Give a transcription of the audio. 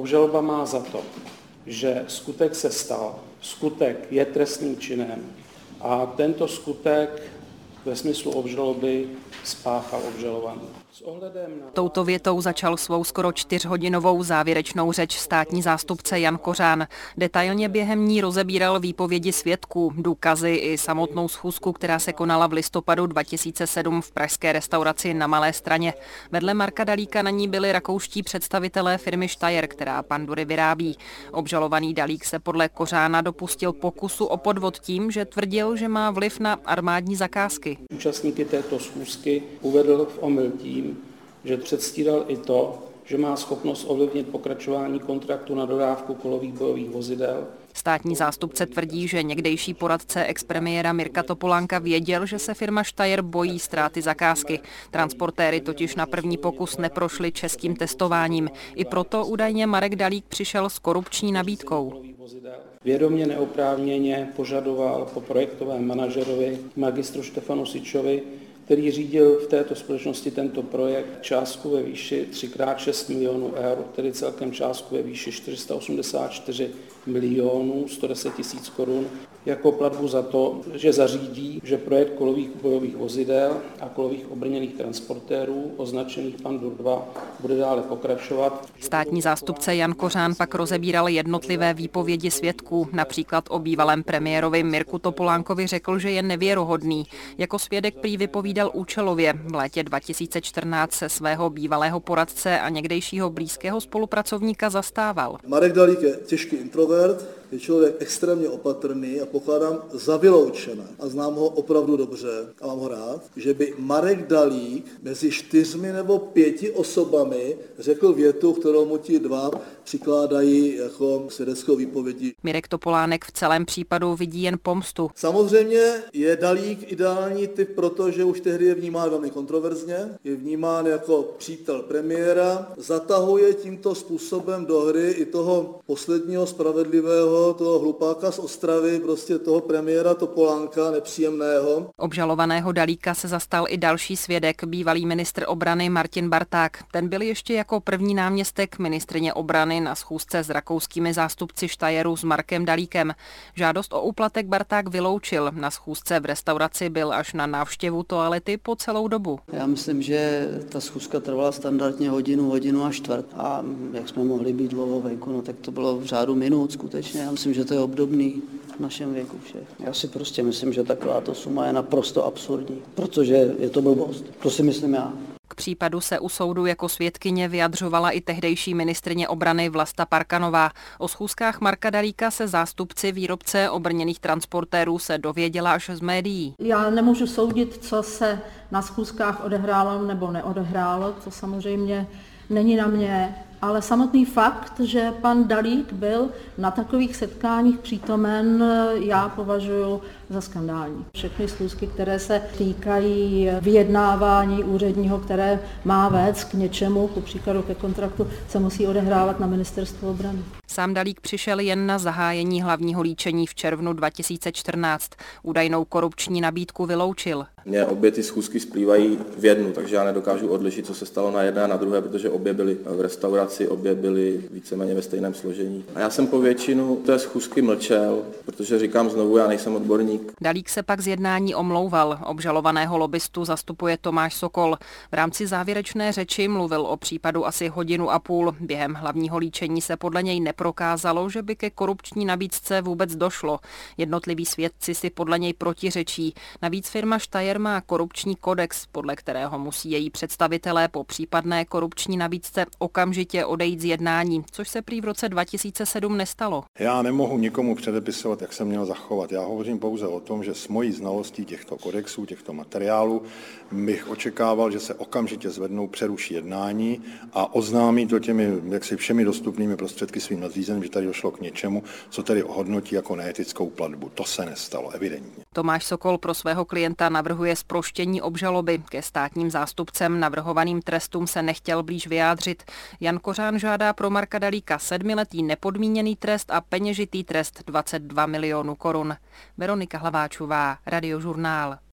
Obžaloba má za to, že skutek se stal, skutek je trestným činem a tento skutek ve smyslu obžaloby spáchal obžalovaný. Touto větou začal svou skoro 4hodinovou závěrečnou řeč státní zástupce Jan Kořán. Detailně během ní rozebíral výpovědi svědků, důkazy i samotnou schůzku, která se konala v listopadu 2007 v pražské restauraci Na Malé Straně. Vedle Marka Dalíka na ní byli rakouští představitelé firmy Steyr, která pandury vyrábí. Obžalovaný Dalík se podle Kořána dopustil pokusu o podvod tím, že tvrdil, že má vliv na armádní zakázky. Účastníky této schůzky uvedl v omyl tím, že předstíral i to, že má schopnost ovlivnit pokračování kontraktu na dodávku kolových bojových vozidel. Státní zástupce tvrdí, že někdejší poradce expremiéra Mirka Topolánka věděl, že se firma Steyr bojí ztráty zakázky. Transportéry totiž na první pokus neprošly českým testováním. I proto údajně Marek Dalík přišel s korupční nabídkou. Vědomě neoprávněně požadoval po projektovém manažerovi magistru Štefanu Sičovi, který řídil v této společnosti tento projekt, částku ve výši 3x6 milionů eur, tedy celkem částku ve výši 484 milionů 110 tisíc korun, jako platbu za to, že zařídí, že projekt kolových bojových vozidel a kolových obrněných transportérů označených Pandur 2 bude dále pokračovat. Státní zástupce Jan Kořán pak rozebíral jednotlivé výpovědi svědků. Například o bývalém premiérovi Mirku Topolánkovi řekl, že je nevěrohodný. Jako svědek prý vypovídal účelově. V létě 2014 se svého bývalého poradce a někdejšího blízkého spolupracovníka zastával. Marek Dalík je těžký introvert, je člověk extrémně opatrný a pokládám za vyloučené, a znám ho opravdu dobře a mám ho rád, že by Marek Dalík mezi 4 nebo 5 osobami řekl větu, kterou mu ti dva přikládají jako svědeckou výpovědi. Mirek Topolánek v celém případu vidí jen pomstu. Samozřejmě je Dalík ideální typ, protože už tehdy je vnímán velmi kontroverzně, je vnímán jako přítel premiéra, zatahuje tímto způsobem do hry i toho posledního spravedlivého, toho hlupáka z Ostravy, prostě toho premiéra Topolánka, nepříjemného. Obžalovaného Dalíka se zastal i další svědek, bývalý ministr obrany Martin Barták. Ten byl ještě jako první náměstek ministryně obrany na schůzce s rakouskými zástupci Steyru s Markem Dalíkem. Žádost o úplatek Barták vyloučil. Na schůzce v restauraci byl až na návštěvu toalety po celou dobu. Já myslím, že ta schůzka trvala standardně hodinu a čtvrt. A jak jsme mohli být dlouho venku, no tak to bylo v řádu minut skutečně. Já myslím, že to je obdobný v našem věku všech. Já si prostě myslím, že takováto suma je naprosto absurdní, protože je to blbost. To si myslím já. K případu se u soudu jako svědkyně vyjadřovala i tehdejší ministryně obrany Vlasta Parkanová. O schůzkách Marka Dalíka se zástupci výrobce obrněných transportérů se dověděla až z médií. Já nemůžu soudit, co se na schůzkách odehrálo nebo neodehrálo, to samozřejmě není na mě, ale samotný fakt, že pan Dalík byl na takových setkáních přítomen, já považuji za skandální. Všechny schůzky, které se týkají vyjednávání úředního, které má vést k něčemu, ku příkladu ke kontraktu, se musí odehrávat na ministerstvu obrany. Sám Dalík přišel jen na zahájení hlavního líčení v červnu 2014. Údajnou korupční nabídku vyloučil. Mně obě ty schůzky splývají v jednu, takže já nedokážu odlišit, co se stalo na jedné a na druhé, protože obě byly v restauraci, obě byly víceméně ve stejném složení. A já jsem po většinu té schůzky mlčel, protože říkám znovu, já nejsem odborník. Dalík se pak z jednání omlouval. Obžalovaného lobistu zastupuje Tomáš Sokol. V rámci závěrečné řeči mluvil o případu asi 1,5 hodiny. Během hlavního líčení se podle něj neprokázalo, že by ke korupční nabídce vůbec došlo. Jednotliví svědci si podle něj protiřečí. Navíc firma Steyr má korupční kodex, podle kterého musí její představitelé po případné korupční nabídce okamžitě odejít z jednání, což se prý v roce 2007 nestalo. Já nemohu nikomu předepisovat, jak se měl zachovat. Já hovořím pouze o tom, že s mojí znalostí těchto kodexů, těchto materiálů bych očekával, že se okamžitě zvednou, přeruší jednání a oznámí to těmi všemi dostupnými prostředky svým nadřízeným, že tady došlo k něčemu, co tedy ohodnotí jako neetickou platbu. To se nestalo, evidentně. Tomáš Sokol pro svého klienta navrhuje zproštění obžaloby. Ke státním zástupcem navrhovaným trestům se nechtěl blíž vyjádřit. Jan Kořán žádá pro Marka Dalíka 7letý nepodmíněný trest a peněžitý trest 22 milionů korun. Veronika Hlaváčová, Radiožurnál.